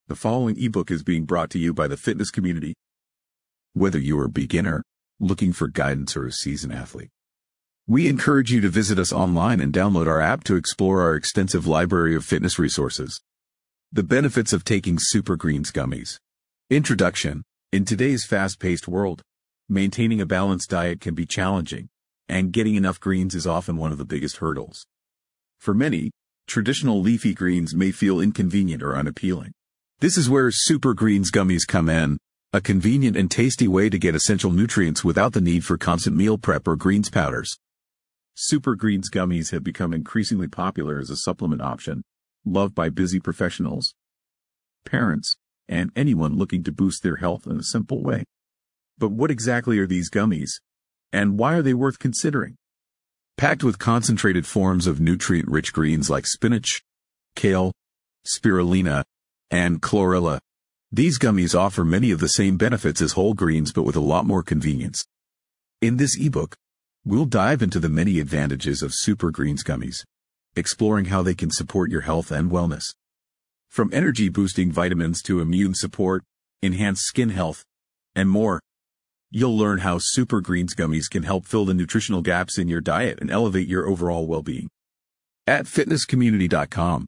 The following ebook is being brought to you by the fitness community. Whether you are a beginner, looking for guidance, or a seasoned athlete, we encourage you to visit us online and download our app to explore our extensive library of fitness resources. The benefits of taking Super Greens gummies. Introduction. In today's fast-paced world, maintaining a balanced diet can be challenging, and getting enough greens is often one of the biggest hurdles. For many, traditional leafy greens may feel inconvenient or unappealing. This is where Super Greens gummies come in, a convenient and tasty way to get essential nutrients without the need for constant meal prep or greens powders. Super Greens gummies have become increasingly popular as a supplement option, loved by busy professionals, parents, and anyone looking to boost their health in a simple way. But what exactly are these gummies, and why are they worth considering? Packed with concentrated forms of nutrient-rich greens like spinach, kale, spirulina, and chlorella, these gummies offer many of the same benefits as whole greens but with a lot more convenience. In this ebook, we'll dive into the many advantages of Super Greens gummies, exploring how they can support your health and wellness. From energy-boosting vitamins to immune support, enhanced skin health, and more, you'll learn how Super Greens gummies can help fill the nutritional gaps in your diet and elevate your overall well-being. At fitnesscommunity.com,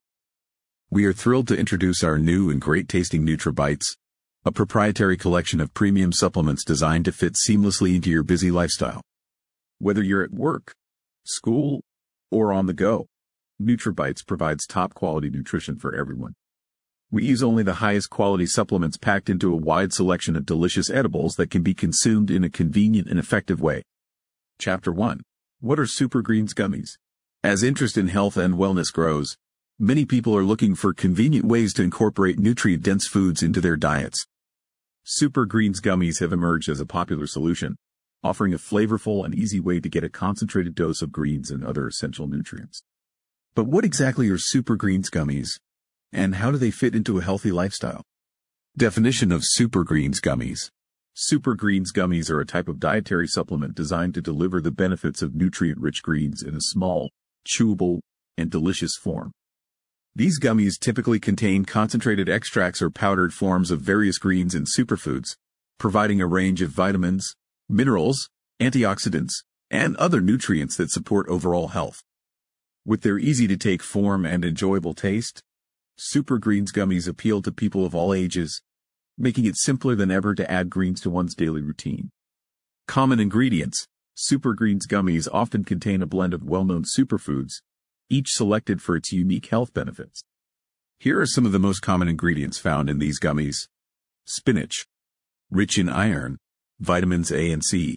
we are thrilled to introduce our new and great-tasting NutriBites, a proprietary collection of premium supplements designed to fit seamlessly into your busy lifestyle. Whether you're at work, school, or on the go, NutriBites provides top-quality nutrition for everyone. We use only the highest quality supplements packed into a wide selection of delicious edibles that can be consumed in a convenient and effective way. Chapter 1. What are Super Greens gummies? As interest in health and wellness grows, many people are looking for convenient ways to incorporate nutrient-dense foods into their diets. Super Greens gummies have emerged as a popular solution, offering a flavorful and easy way to get a concentrated dose of greens and other essential nutrients. But what exactly are Super Greens gummies, and how do they fit into a healthy lifestyle? Definition of Super Greens gummies. Super Greens gummies are a type of dietary supplement designed to deliver the benefits of nutrient-rich greens in a small, chewable, and delicious form. These gummies typically contain concentrated extracts or powdered forms of various greens and superfoods, providing a range of vitamins, minerals, antioxidants, and other nutrients that support overall health. With their easy-to-take form and enjoyable taste, Super Greens gummies appeal to people of all ages, making it simpler than ever to add greens to one's daily routine. Common ingredients. Super Greens gummies often contain a blend of well-known superfoods, each selected for its unique health benefits. Here are some of the most common ingredients found in these gummies. Spinach, rich in iron, vitamins A and C,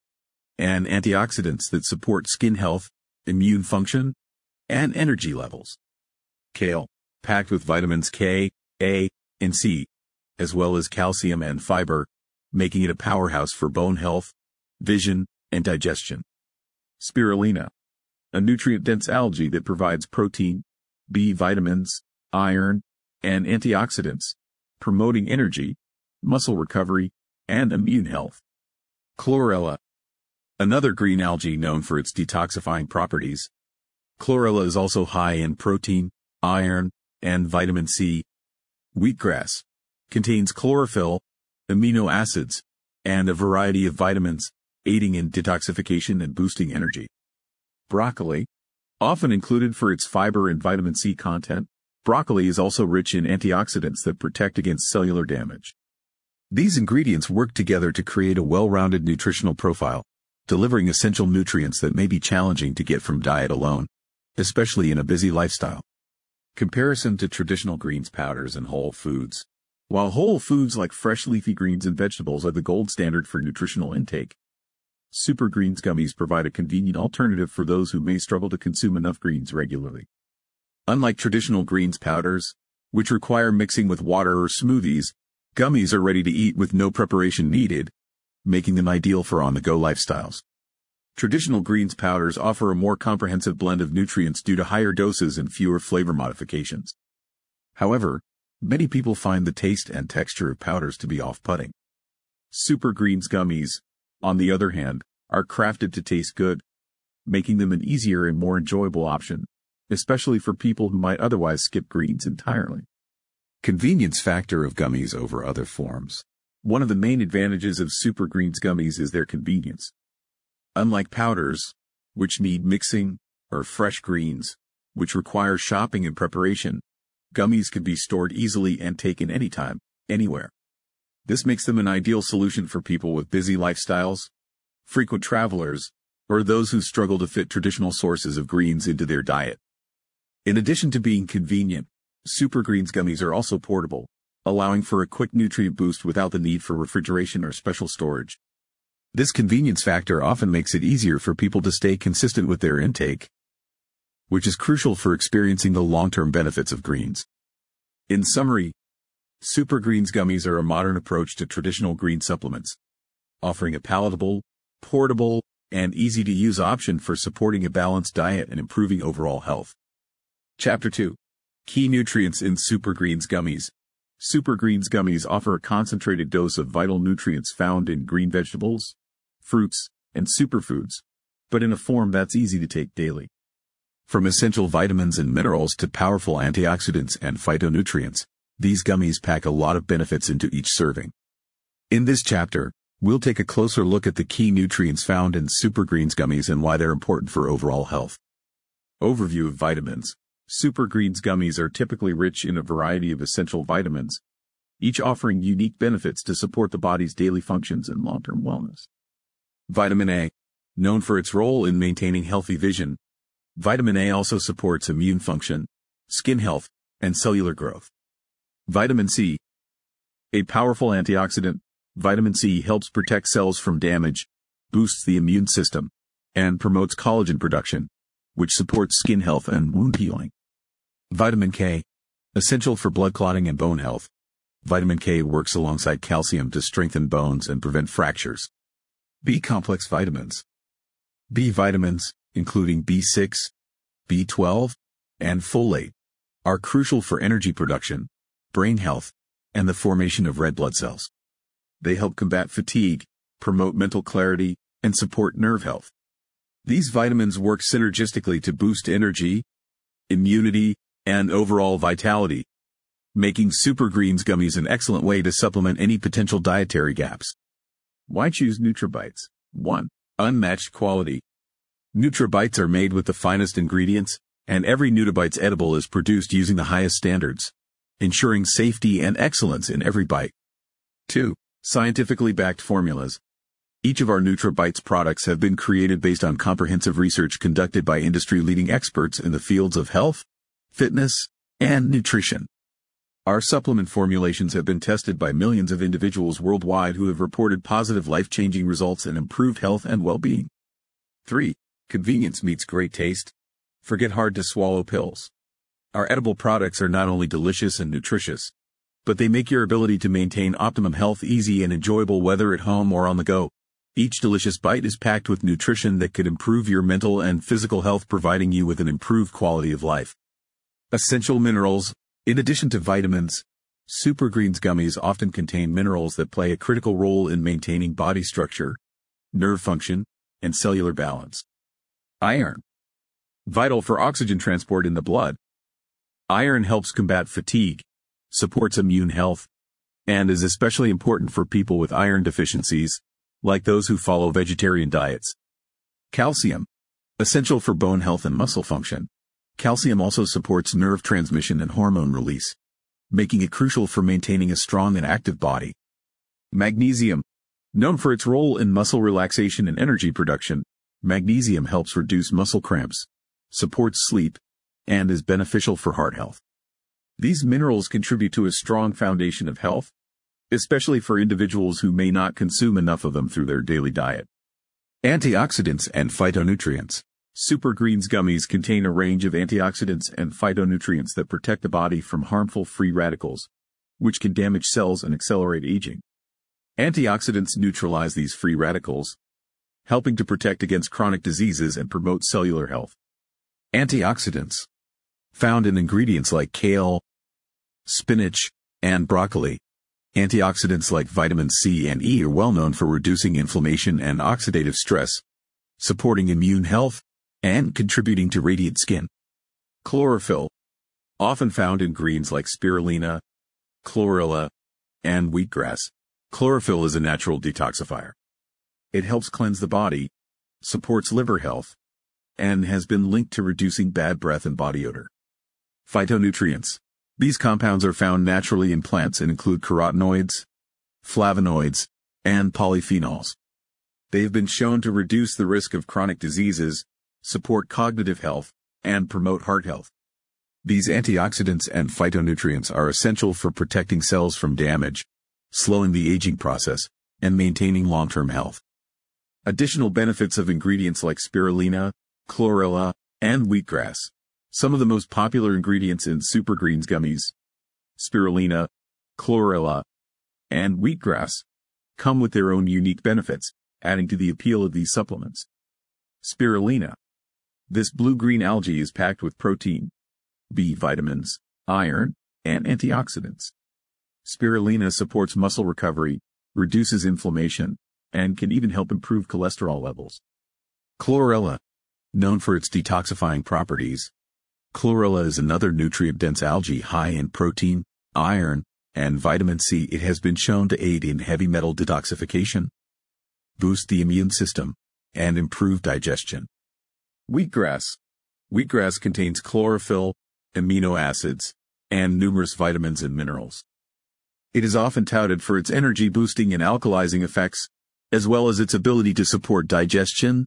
and antioxidants that support skin health, immune function, and energy levels. Kale, packed with vitamins K, A, and C, as well as calcium and fiber, making it a powerhouse for bone health, vision, and digestion. Spirulina, a nutrient-dense algae that provides protein, B vitamins, iron, and antioxidants, promoting energy, muscle recovery, and immune health. Chlorella, another green algae known for its detoxifying properties. Chlorella is also high in protein, iron, and vitamin C. Wheatgrass contains chlorophyll, amino acids, and a variety of vitamins, aiding in detoxification and boosting energy. Broccoli, often included for its fiber and vitamin C content, broccoli is also rich in antioxidants that protect against cellular damage. These ingredients work together to create a well-rounded nutritional profile, delivering essential nutrients that may be challenging to get from diet alone, especially in a busy lifestyle. Comparison to traditional greens powders and whole foods. While whole foods like fresh leafy greens and vegetables are the gold standard for nutritional intake, Super Greens gummies provide a convenient alternative for those who may struggle to consume enough greens regularly. Unlike traditional greens powders, which require mixing with water or smoothies, gummies are ready to eat with no preparation needed, making them ideal for on-the-go lifestyles. Traditional greens powders offer a more comprehensive blend of nutrients due to higher doses and fewer flavor modifications. However, many people find the taste and texture of powders to be off-putting. Super Greens gummies, on the other hand, are crafted to taste good, making them an easier and more enjoyable option, especially for people who might otherwise skip greens entirely. Convenience factor of gummies over other forms. One of the main advantages of Super Greens gummies is their convenience. Unlike powders, which need mixing, or fresh greens, which require shopping and preparation, gummies can be stored easily and taken anytime, anywhere. This makes them an ideal solution for people with busy lifestyles, frequent travelers, or those who struggle to fit traditional sources of greens into their diet. In addition to being convenient, Super Greens gummies are also portable, allowing for a quick nutrient boost without the need for refrigeration or special storage. This convenience factor often makes it easier for people to stay consistent with their intake, which is crucial for experiencing the long-term benefits of greens. In summary, Super Greens gummies are a modern approach to traditional green supplements, offering a palatable, portable, and easy-to-use option for supporting a balanced diet and improving overall health. Chapter 2. Key nutrients in Super Greens gummies. Super Greens gummies offer a concentrated dose of vital nutrients found in green vegetables, fruits, and superfoods, but in a form that's easy to take daily. From essential vitamins and minerals to powerful antioxidants and phytonutrients, these gummies pack a lot of benefits into each serving. In this chapter, we'll take a closer look at the key nutrients found in Super Greens gummies and why they're important for overall health. Overview of vitamins. Super Greens gummies are typically rich in a variety of essential vitamins, each offering unique benefits to support the body's daily functions and long-term wellness. Vitamin A. Known for its role in maintaining healthy vision, vitamin A also supports immune function, skin health, and cellular growth. Vitamin C. A powerful antioxidant, vitamin C helps protect cells from damage, boosts the immune system, and promotes collagen production, which supports skin health and wound healing. Vitamin K. Essential for blood clotting and bone health. Vitamin K works alongside calcium to strengthen bones and prevent fractures. B-complex vitamins. B vitamins, including B6, B12, and folate, are crucial for energy production, brain health, and the formation of red blood cells. They help combat fatigue, promote mental clarity, and support nerve health. These vitamins work synergistically to boost energy, immunity, and overall vitality, making Super Greens gummies an excellent way to supplement any potential dietary gaps. Why choose NutraBites? 1. Unmatched quality. NutraBites are made with the finest ingredients, and every NutraBites edible is produced using the highest standards, ensuring safety and excellence in every bite. 2. Scientifically backed formulas. Each of our NutraBites products have been created based on comprehensive research conducted by industry-leading experts in the fields of health, fitness, and nutrition. Our supplement formulations have been tested by millions of individuals worldwide who have reported positive life-changing results and improved health and well-being. 3. Convenience meets great taste. Forget hard-to-swallow pills. Our edible products are not only delicious and nutritious, but they make your ability to maintain optimum health easy and enjoyable whether at home or on the go. Each delicious bite is packed with nutrition that could improve your mental and physical health, providing you with an improved quality of life. Essential minerals. In addition to vitamins, Super Greens gummies often contain minerals that play a critical role in maintaining body structure, nerve function, and cellular balance. Iron. Vital for oxygen transport in the blood. Iron helps combat fatigue, supports immune health, and is especially important for people with iron deficiencies, like those who follow vegetarian diets. Calcium. Essential for bone health and muscle function. Calcium also supports nerve transmission and hormone release, making it crucial for maintaining a strong and active body. Magnesium. Known for its role in muscle relaxation and energy production, magnesium helps reduce muscle cramps, supports sleep, and is beneficial for heart health. These minerals contribute to a strong foundation of health, especially for individuals who may not consume enough of them through their daily diet. Antioxidants and phytonutrients. Super Greens gummies contain a range of antioxidants and phytonutrients that protect the body from harmful free radicals, which can damage cells and accelerate aging. Antioxidants neutralize these free radicals, helping to protect against chronic diseases and promote cellular health. Antioxidants. Found in ingredients like kale, spinach, and broccoli. Antioxidants like vitamin C and E are well known for reducing inflammation and oxidative stress, supporting immune health, and contributing to radiant skin. Chlorophyll. Often found in greens like spirulina, chlorella, and wheatgrass. Chlorophyll is a natural detoxifier. It helps cleanse the body, supports liver health, and has been linked to reducing bad breath and body odor. Phytonutrients. These compounds are found naturally in plants and include carotenoids, flavonoids, and polyphenols. They have been shown to reduce the risk of chronic diseases, support cognitive health, and promote heart health. These antioxidants and phytonutrients are essential for protecting cells from damage, slowing the aging process, and maintaining long-term health. Additional benefits of ingredients like spirulina, chlorella, and wheatgrass. Some of the most popular ingredients in Super Greens gummies, spirulina, chlorella, and wheatgrass, come with their own unique benefits, adding to the appeal of these supplements. Spirulina. This blue-green algae is packed with protein, B vitamins, iron, and antioxidants. Spirulina supports muscle recovery, reduces inflammation, and can even help improve cholesterol levels. Chlorella. Known for its detoxifying properties, chlorella is another nutrient-dense algae high in protein, iron, and vitamin C. It has been shown to aid in heavy metal detoxification, boost the immune system, and improve digestion. Wheatgrass. Wheatgrass contains chlorophyll, amino acids, and numerous vitamins and minerals. It is often touted for its energy-boosting and alkalizing effects, as well as its ability to support digestion,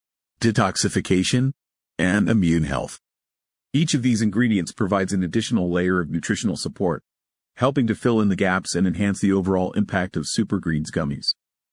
detoxification, and immune health. Each of these ingredients provides an additional layer of nutritional support, helping to fill in the gaps and enhance the overall impact of Super Greens gummies.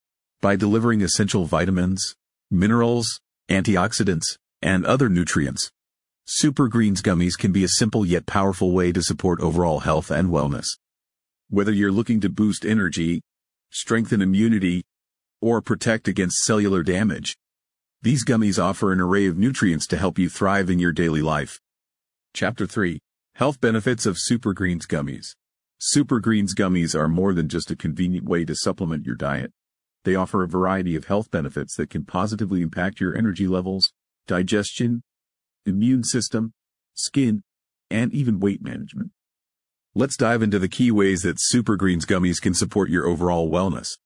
By delivering essential vitamins, minerals, antioxidants, and other nutrients, Super Greens gummies can be a simple yet powerful way to support overall health and wellness. Whether you're looking to boost energy, strengthen immunity, or protect against cellular damage, these gummies offer an array of nutrients to help you thrive in your daily life. Chapter 3. Health Benefits of Super Greens Gummies. Super Greens gummies are more than just a convenient way to supplement your diet. They offer a variety of health benefits that can positively impact your energy levels, digestion, immune system, skin, and even weight management. Let's dive into the key ways that Super Greens gummies can support your overall wellness.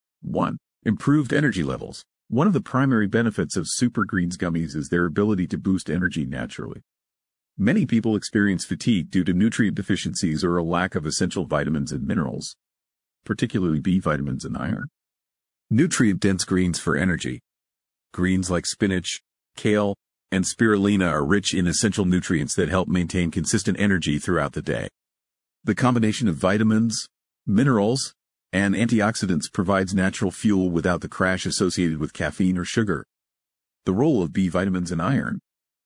1. Improved energy levels. One of the primary benefits of Super Greens gummies is their ability to boost energy naturally. Many people experience fatigue due to nutrient deficiencies or a lack of essential vitamins and minerals, particularly B vitamins and iron. Nutrient-dense greens for energy. Greens like spinach, kale, and spirulina are rich in essential nutrients that help maintain consistent energy throughout the day. The combination of vitamins, minerals, and antioxidants provides natural fuel without the crash associated with caffeine or sugar. The role of B vitamins and iron.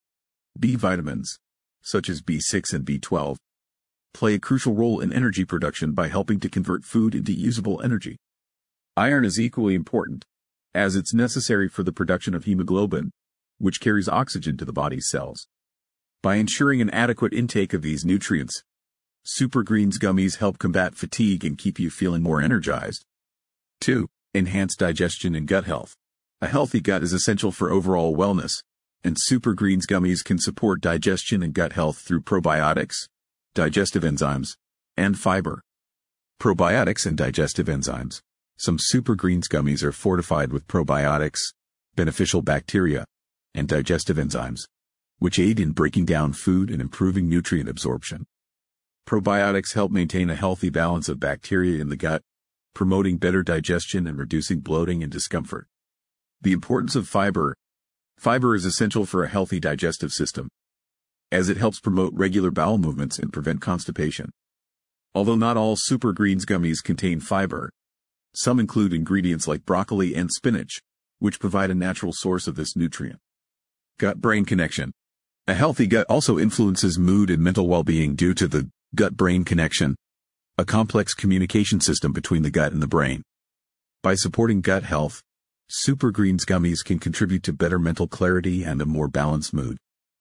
B vitamins, such as B6 and B12, play a crucial role in energy production by helping to convert food into usable energy. Iron is equally important, as it's necessary for the production of hemoglobin, which carries oxygen to the body's cells. By ensuring an adequate intake of these nutrients, Super Greens gummies help combat fatigue and keep you feeling more energized. 2. Enhance digestion and gut health. A healthy gut is essential for overall wellness, and Super Greens gummies can support digestion and gut health through probiotics, digestive enzymes, and fiber. Probiotics and digestive enzymes. Some Super Greens gummies are fortified with probiotics, beneficial bacteria, and digestive enzymes, which aid in breaking down food and improving nutrient absorption. Probiotics help maintain a healthy balance of bacteria in the gut, promoting better digestion and reducing bloating and discomfort. The importance of fiber. Fiber is essential for a healthy digestive system, as it helps promote regular bowel movements and prevent constipation. Although not all Super Greens gummies contain fiber, some include ingredients like broccoli and spinach, which provide a natural source of this nutrient. Gut-brain connection. A healthy gut also influences mood and mental well-being due to the gut-brain connection, a complex communication system between the gut and the brain. By supporting gut health, Super Greens gummies can contribute to better mental clarity and a more balanced mood.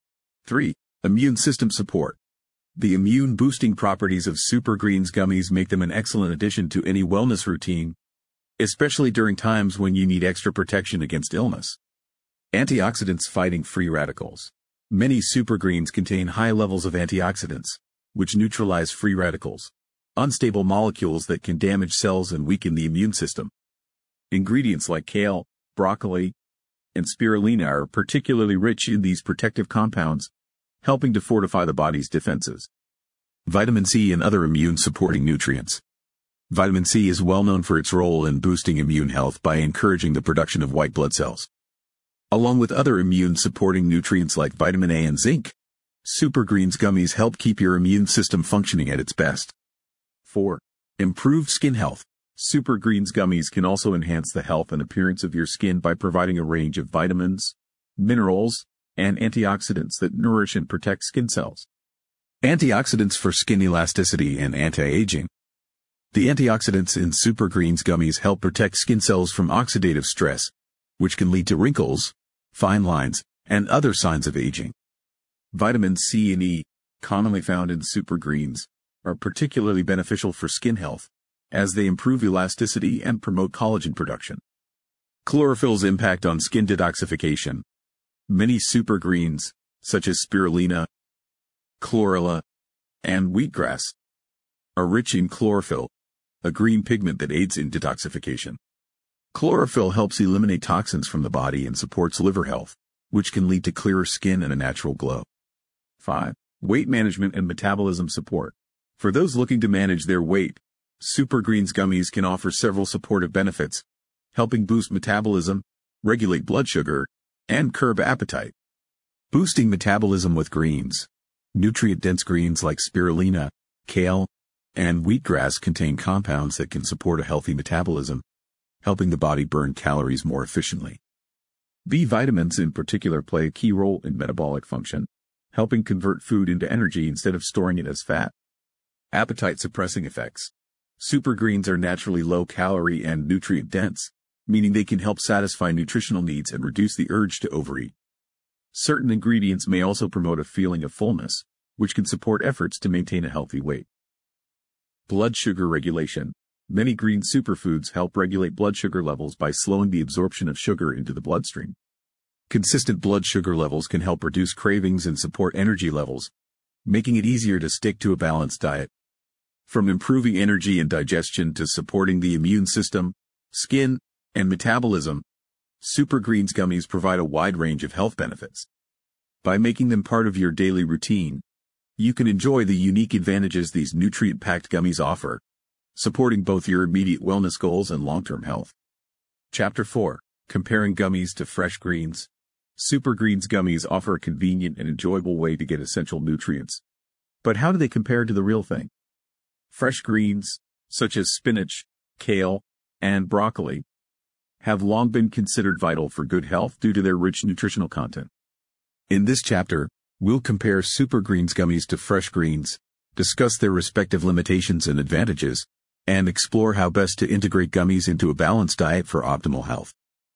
3. Immune system support. The immune-boosting properties of Super Greens gummies make them an excellent addition to any wellness routine, especially during times when you need extra protection against illness. Antioxidants fighting free radicals. Many Super Greens contain high levels of antioxidants, which neutralize free radicals, unstable molecules that can damage cells and weaken the immune system. Ingredients like kale, broccoli, and spirulina are particularly rich in these protective compounds, helping to fortify the body's defenses. Vitamin C and other immune-supporting nutrients. Vitamin C is well known for its role in boosting immune health by encouraging the production of white blood cells. Along with other immune-supporting nutrients like vitamin A and zinc, Super Greens gummies help keep your immune system functioning at its best. 4. Improved skin health. Super Greens gummies can also enhance the health and appearance of your skin by providing a range of vitamins, minerals, and antioxidants that nourish and protect skin cells. Antioxidants for skin elasticity and anti-aging. The antioxidants in Super Greens gummies help protect skin cells from oxidative stress, which can lead to wrinkles, fine lines, and other signs of aging. Vitamins C and E, commonly found in Super Greens, are particularly beneficial for skin health, as they improve elasticity and promote collagen production. Chlorophyll's impact on skin detoxification. Many Super Greens, such as spirulina, chlorella, and wheatgrass, are rich in chlorophyll, a green pigment that aids in detoxification. Chlorophyll helps eliminate toxins from the body and supports liver health, which can lead to clearer skin and a natural glow. 5. Weight management and metabolism support. For those looking to manage their weight, Super Greens gummies can offer several supportive benefits, helping boost metabolism, regulate blood sugar, and curb appetite. Boosting metabolism with greens. Nutrient-dense greens like spirulina, kale, and wheatgrass contain compounds that can support a healthy metabolism, helping the body burn calories more efficiently. B vitamins in particular play a key role in metabolic function, helping convert food into energy instead of storing it as fat. Appetite-suppressing effects. Super Greens are naturally low-calorie and nutrient-dense, meaning they can help satisfy nutritional needs and reduce the urge to overeat. Certain ingredients may also promote a feeling of fullness, which can support efforts to maintain a healthy weight. Blood sugar regulation. Many green superfoods help regulate blood sugar levels by slowing the absorption of sugar into the bloodstream. Consistent blood sugar levels can help reduce cravings and support energy levels, making it easier to stick to a balanced diet. From improving energy and digestion to supporting the immune system, skin, and metabolism, Super Greens gummies provide a wide range of health benefits. By making them part of your daily routine, you can enjoy the unique advantages these nutrient-packed gummies offer, supporting both your immediate wellness goals and long-term health. Chapter 4. Comparing gummies to fresh greens. Super Greens gummies offer a convenient and enjoyable way to get essential nutrients. But how do they compare to the real thing? Fresh greens, such as spinach, kale, and broccoli, have long been considered vital for good health due to their rich nutritional content. In this chapter, we'll compare Super Greens gummies to fresh greens, discuss their respective limitations and advantages, and explore how best to integrate gummies into a balanced diet for optimal health.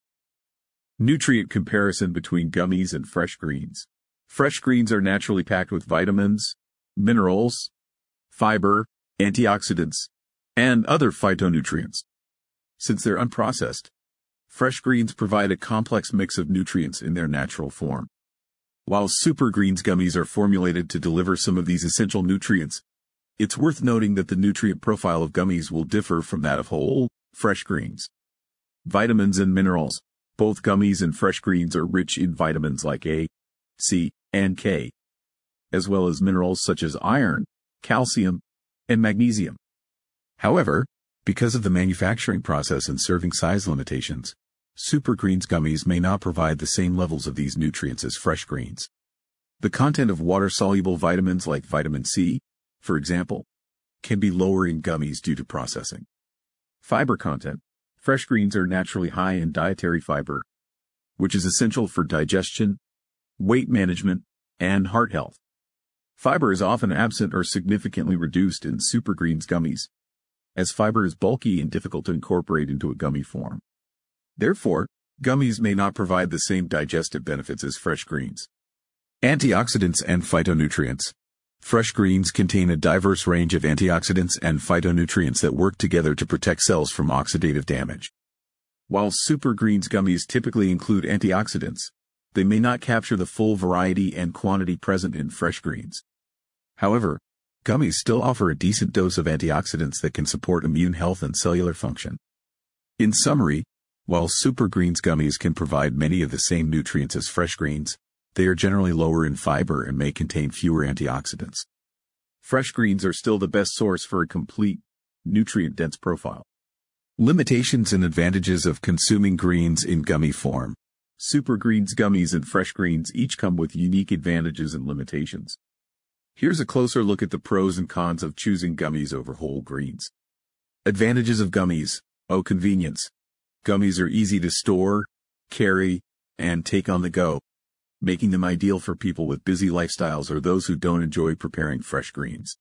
Nutrient comparison between gummies and fresh greens. Fresh greens are naturally packed with vitamins, minerals, fiber, antioxidants, and other phytonutrients. Since they're unprocessed, fresh greens provide a complex mix of nutrients in their natural form. While Super Greens gummies are formulated to deliver some of these essential nutrients, it's worth noting that the nutrient profile of gummies will differ from that of whole, fresh greens. Vitamins and minerals. Both gummies and fresh greens are rich in vitamins like A, C, and K, as well as minerals such as iron, calcium, and magnesium. However, because of the manufacturing process and serving size limitations, Super Greens gummies may not provide the same levels of these nutrients as fresh greens. The content of water-soluble vitamins like vitamin C, for example, can be lower in gummies due to processing. Fiber content. Fresh greens are naturally high in dietary fiber, which is essential for digestion, weight management, and heart health. Fiber is often absent or significantly reduced in Super Greens gummies, as fiber is bulky and difficult to incorporate into a gummy form. Therefore, gummies may not provide the same digestive benefits as fresh greens. Antioxidants and phytonutrients. Fresh greens contain a diverse range of antioxidants and phytonutrients that work together to protect cells from oxidative damage. While Super Greens gummies typically include antioxidants, they may not capture the full variety and quantity present in fresh greens. However, Gummies still offer a decent dose of antioxidants that can support immune health and cellular function. In summary, while Super Greens gummies can provide many of the same nutrients as fresh greens, they are generally lower in fiber and may contain fewer antioxidants. Fresh greens are still the best source for a complete, nutrient-dense profile. Limitations and advantages of consuming greens in gummy form. Super Greens gummies and fresh greens each come with unique advantages and limitations. Here's a closer look at the pros and cons of choosing gummies over whole greens. Advantages of gummies. Convenience. Gummies are easy to store, carry, and take on the go, making them ideal for people with busy lifestyles or those who don't enjoy preparing fresh greens.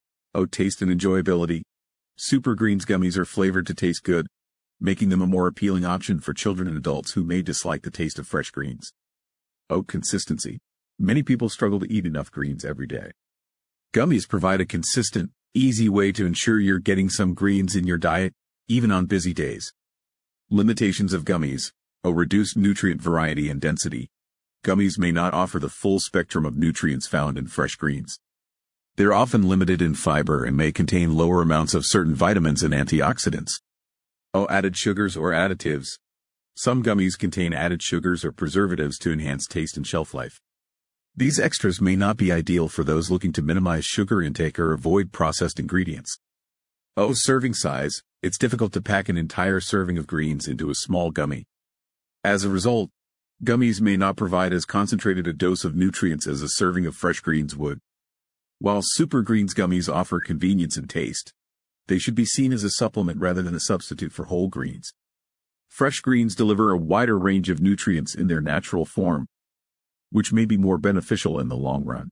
Taste and enjoyability. Super Greens gummies are flavored to taste good, making them a more appealing option for children and adults who may dislike the taste of fresh greens. Consistency. Many people struggle to eat enough greens every day. Gummies provide a consistent, easy way to ensure you're getting some greens in your diet, even on busy days. Limitations of gummies. Reduced nutrient variety and density. Gummies may not offer the full spectrum of nutrients found in fresh greens. They're often limited in fiber and may contain lower amounts of certain vitamins and antioxidants. Added sugars or additives. Some gummies contain added sugars or preservatives to enhance taste and shelf life. These extras may not be ideal for those looking to minimize sugar intake or avoid processed ingredients. Serving size. It's difficult to pack an entire serving of greens into a small gummy. As a result, gummies may not provide as concentrated a dose of nutrients as a serving of fresh greens would. While Super Greens gummies offer convenience and taste, they should be seen as a supplement rather than a substitute for whole greens. Fresh greens deliver a wider range of nutrients in their natural form, which may be more beneficial in the long run.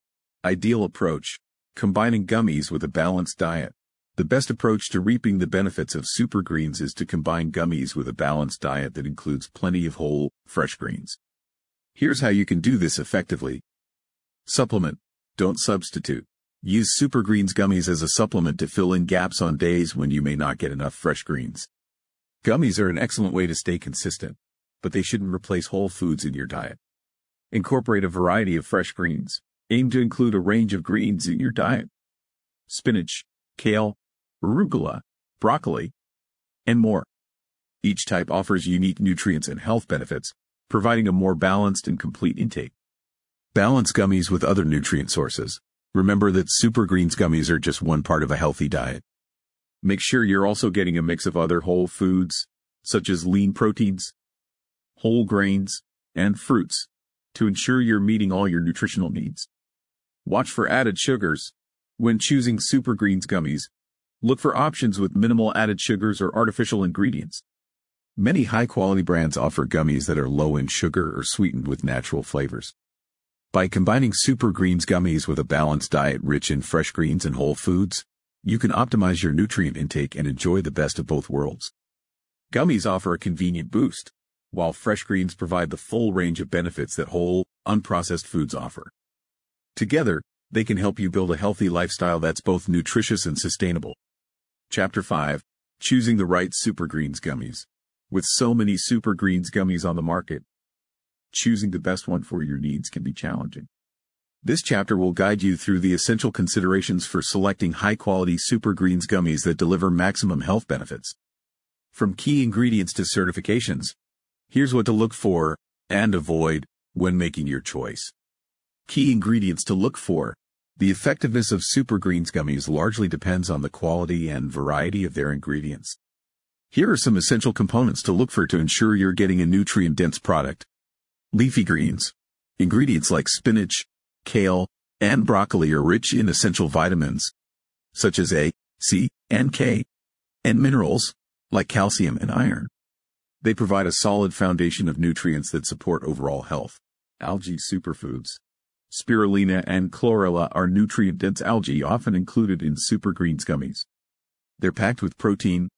Ideal approach. Combining gummies with a balanced diet. The best approach to reaping the benefits of Super Greens is to combine gummies with a balanced diet that includes plenty of whole, fresh greens. Here's how you can do this effectively. Supplement. Don't substitute. Use Super Greens gummies as a supplement to fill in gaps on days when you may not get enough fresh greens. Gummies are an excellent way to stay consistent, but they shouldn't replace whole foods in your diet. Incorporate a variety of fresh greens. Aim to include a range of greens in your diet. Spinach, kale, arugula, broccoli, and more. Each type offers unique nutrients and health benefits, providing a more balanced and complete intake. Balance gummies with other nutrient sources. Remember that Super Greens gummies are just one part of a healthy diet. Make sure you're also getting a mix of other whole foods, such as lean proteins, whole grains, and fruits, to ensure you're meeting all your nutritional needs. Watch for added sugars. When choosing Super Greens gummies, look for options with minimal added sugars or artificial ingredients. Many high-quality brands offer gummies that are low in sugar or sweetened with natural flavors. By combining Super Greens gummies with a balanced diet rich in fresh greens and whole foods, you can optimize your nutrient intake and enjoy the best of both worlds. Gummies offer a convenient boost, while fresh greens provide the full range of benefits that whole, unprocessed foods offer. Together, they can help you build a healthy lifestyle that's both nutritious and sustainable. Chapter 5. Choosing the right Super Greens gummies. With so many Super Greens gummies on the market, choosing the best one for your needs can be challenging. This chapter will guide you through the essential considerations for selecting high-quality Super Greens gummies that deliver maximum health benefits. From key ingredients to certifications, here's what to look for and avoid when making your choice. Key ingredients to look for. The effectiveness of Super Greens gummies largely depends on the quality and variety of their ingredients. Here are some essential components to look for to ensure you're getting a nutrient-dense product. Leafy greens. Ingredients like spinach, kale, and broccoli are rich in essential vitamins, such as A, C, and K, and minerals, like calcium and iron. They provide a solid foundation of nutrients that support overall health. Algae superfoods. Spirulina and chlorella are nutrient-dense algae often included in Super Greens gummies. They're packed with protein,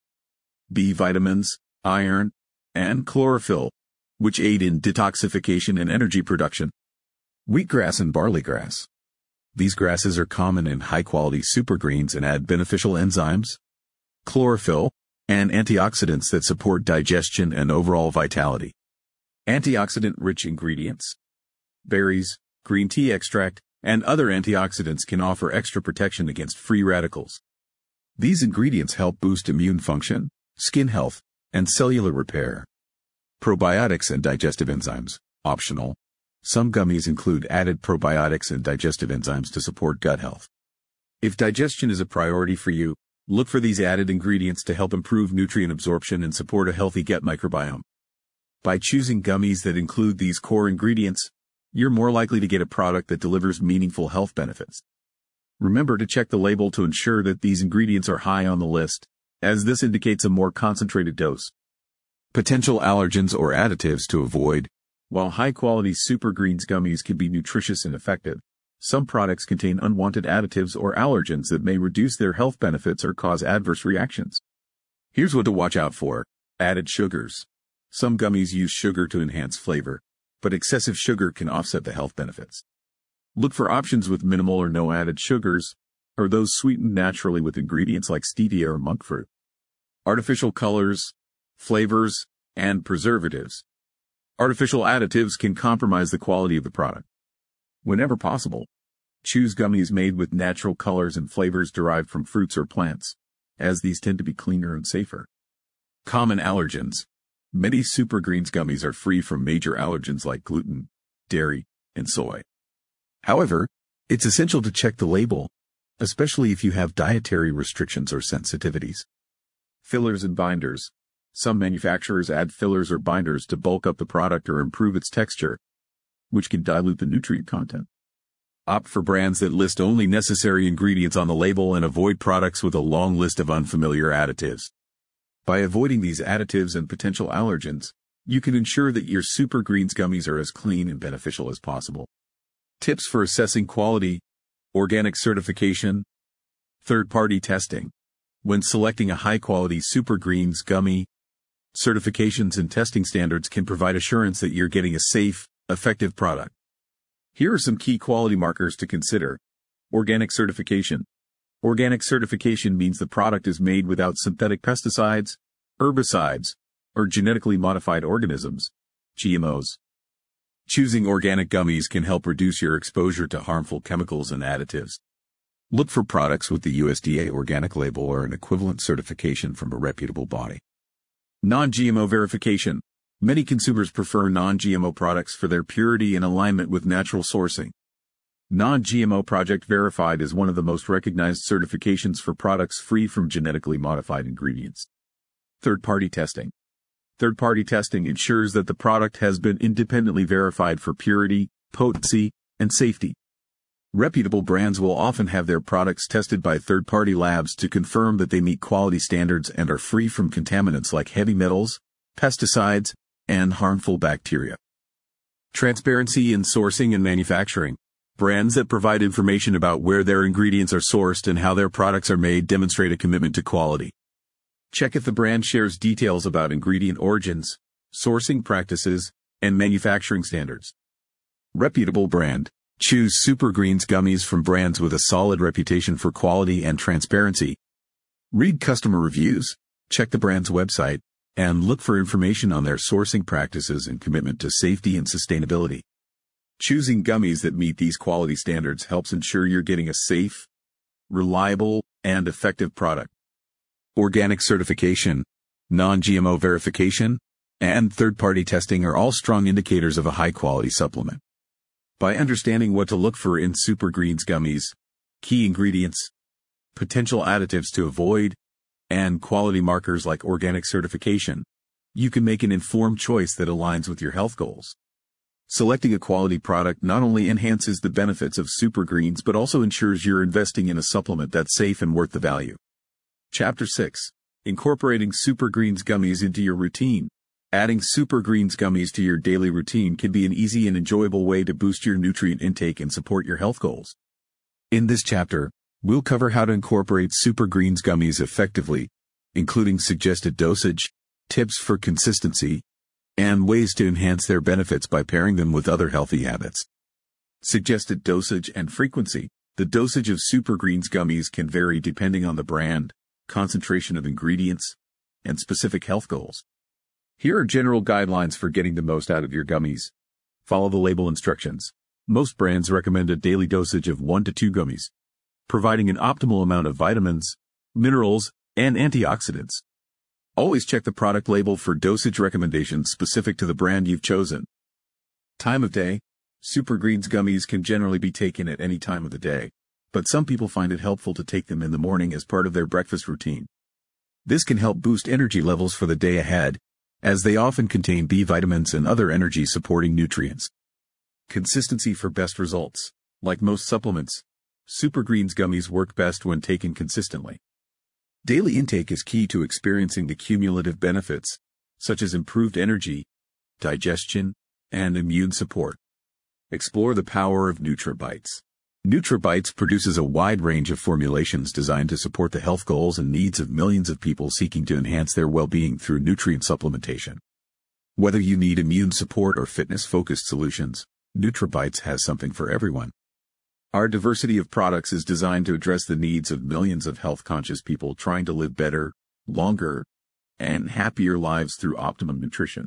B vitamins, iron, and chlorophyll, which aid in detoxification and energy production. Wheatgrass and barley grass. These grasses are common in high-quality Super Greens and add beneficial enzymes, chlorophyll, and antioxidants that support digestion and overall vitality. Antioxidant-rich ingredients. Berries, green tea extract, and other antioxidants can offer extra protection against free radicals. These ingredients help boost immune function, skin health, and cellular repair. Probiotics and digestive enzymes, optional. Some gummies include added probiotics and digestive enzymes to support gut health. If digestion is a priority for you, look for these added ingredients to help improve nutrient absorption and support a healthy gut microbiome. By choosing gummies that include these core ingredients, you're more likely to get a product that delivers meaningful health benefits. Remember to check the label to ensure that these ingredients are high on the list, as this indicates a more concentrated dose. Potential allergens or additives to avoid. While high-quality Super Greens gummies can be nutritious and effective, some products contain unwanted additives or allergens that may reduce their health benefits or cause adverse reactions. Here's what to watch out for. Added sugars. Some gummies use sugar to enhance flavor, but excessive sugar can offset the health benefits. Look for options with minimal or no added sugars, or those sweetened naturally with ingredients like stevia or monk fruit. Artificial colors, flavors, and preservatives. Artificial additives can compromise the quality of the product. Whenever possible, choose gummies made with natural colors and flavors derived from fruits or plants, as these tend to be cleaner and safer. Common allergens. Many Super Greens gummies are free from major allergens like gluten, dairy, and soy. However, it's essential to check the label, especially if you have dietary restrictions or sensitivities. Fillers and binders. Some manufacturers add fillers or binders to bulk up the product or improve its texture, which can dilute the nutrient content. Opt for brands that list only necessary ingredients on the label and avoid products with a long list of unfamiliar additives. By avoiding these additives and potential allergens, you can ensure that your Super Greens gummies are as clean and beneficial as possible. Tips for assessing quality. Organic certification. Third-party testing. When selecting a high-quality Super Greens gummy, certifications and testing standards can provide assurance that you're getting a safe, effective product. Here are some key quality markers to consider. Organic certification. Organic certification means the product is made without synthetic pesticides, herbicides, or genetically modified organisms, GMOs. Choosing organic gummies can help reduce your exposure to harmful chemicals and additives. Look for products with the USDA organic label or an equivalent certification from a reputable body. Non-GMO verification. Many consumers prefer non-GMO products for their purity and alignment with natural sourcing. Non-GMO Project Verified is one of the most recognized certifications for products free from genetically modified ingredients. Third-party testing. Third-party testing ensures that the product has been independently verified for purity, potency, and safety. Reputable brands will often have their products tested by third-party labs to confirm that they meet quality standards and are free from contaminants like heavy metals, pesticides, and harmful bacteria. Transparency in sourcing and manufacturing. Brands that provide information about where their ingredients are sourced and how their products are made demonstrate a commitment to quality. Check if the brand shares details about ingredient origins, sourcing practices, and manufacturing standards. Reputable brand. Choose Super Greens gummies from brands with a solid reputation for quality and transparency. Read customer reviews, check the brand's website, and look for information on their sourcing practices and commitment to safety and sustainability. Choosing gummies that meet these quality standards helps ensure you're getting a safe, reliable, and effective product. Organic certification, non-GMO verification, and third-party testing are all strong indicators of a high-quality supplement. By understanding what to look for in Super Greens gummies, key ingredients, potential additives to avoid, and quality markers like organic certification, you can make an informed choice that aligns with your health goals. Selecting a quality product not only enhances the benefits of Super Greens but also ensures you're investing in a supplement that's safe and worth the value. Chapter 6. Incorporating Super Greens gummies into your routine. Adding Super Greens gummies to your daily routine can be an easy and enjoyable way to boost your nutrient intake and support your health goals. In this chapter, we'll cover how to incorporate Super Greens gummies effectively, including suggested dosage, tips for consistency, and ways to enhance their benefits by pairing them with other healthy habits. Suggested dosage and frequency. The dosage of Super Greens gummies can vary depending on the brand, concentration of ingredients, and specific health goals. Here are general guidelines for getting the most out of your gummies. Follow the label instructions. Most brands recommend a daily dosage of 1 to 2 gummies, providing an optimal amount of vitamins, minerals, and antioxidants. Always check the product label for dosage recommendations specific to the brand you've chosen. Time of day. Super Greens gummies can generally be taken at any time of the day, but some people find it helpful to take them in the morning as part of their breakfast routine. This can help boost energy levels for the day ahead, as they often contain B vitamins and other energy-supporting nutrients. Consistency for best results. Like most supplements, Super Greens gummies work best when taken consistently. Daily intake is key to experiencing the cumulative benefits, such as improved energy, digestion, and immune support. Explore the power of NutraBytes. NutraBytes produces a wide range of formulations designed to support the health goals and needs of millions of people seeking to enhance their well-being through nutrient supplementation. Whether you need immune support or fitness-focused solutions, NutraBytes has something for everyone. Our diversity of products is designed to address the needs of millions of health-conscious people trying to live better, longer, and happier lives through optimum nutrition.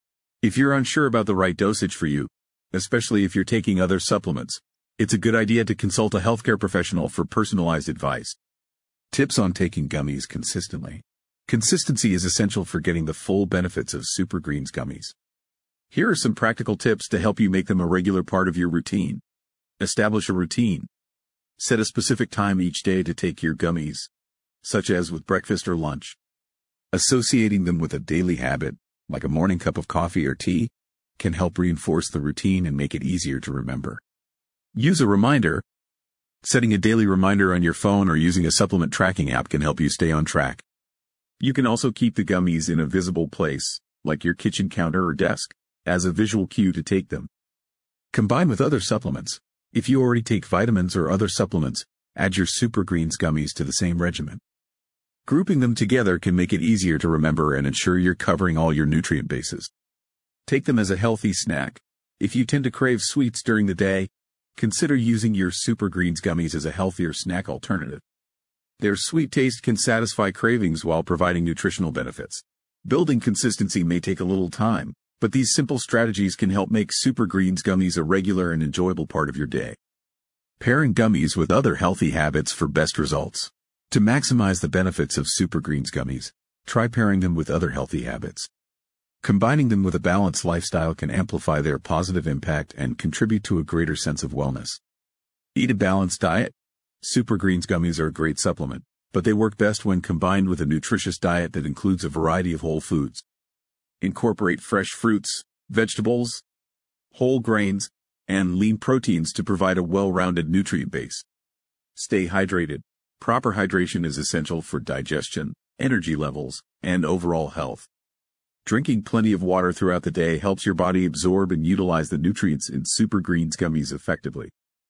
If you're unsure about the right dosage for you, especially if you're taking other supplements, it's a good idea to consult a healthcare professional for personalized advice. Tips on taking gummies consistently. Consistency is essential for getting the full benefits of Super Greens gummies. Here are some practical tips to help you make them a regular part of your routine. Establish a routine. Set a specific time each day to take your gummies, such as with breakfast or lunch. Associating them with a daily habit, like a morning cup of coffee or tea, can help reinforce the routine and make it easier to remember. Use a reminder. Setting a daily reminder on your phone or using a supplement tracking app can help you stay on track. You can also keep the gummies in a visible place, like your kitchen counter or desk, as a visual cue to take them. Combine with other supplements. If you already take vitamins or other supplements, add your Super Greens gummies to the same regimen. Grouping them together can make it easier to remember and ensure you're covering all your nutrient bases. Take them as a healthy snack. If you tend to crave sweets during the day, consider using your Super Greens gummies as a healthier snack alternative. Their sweet taste can satisfy cravings while providing nutritional benefits. Building consistency may take a little time, but these simple strategies can help make Super Greens gummies a regular and enjoyable part of your day. Pairing gummies with other healthy habits for best results. To maximize the benefits of Super Greens gummies, try pairing them with other healthy habits. Combining them with a balanced lifestyle can amplify their positive impact and contribute to a greater sense of wellness. Eat a balanced diet. Super Greens gummies are a great supplement, but they work best when combined with a nutritious diet that includes a variety of whole foods. Incorporate fresh fruits, vegetables, whole grains, and lean proteins to provide a well-rounded nutrient base. Stay hydrated. Proper hydration is essential for digestion, energy levels, and overall health. Drinking plenty of water throughout the day helps your body absorb and utilize the nutrients in Super Greens gummies effectively.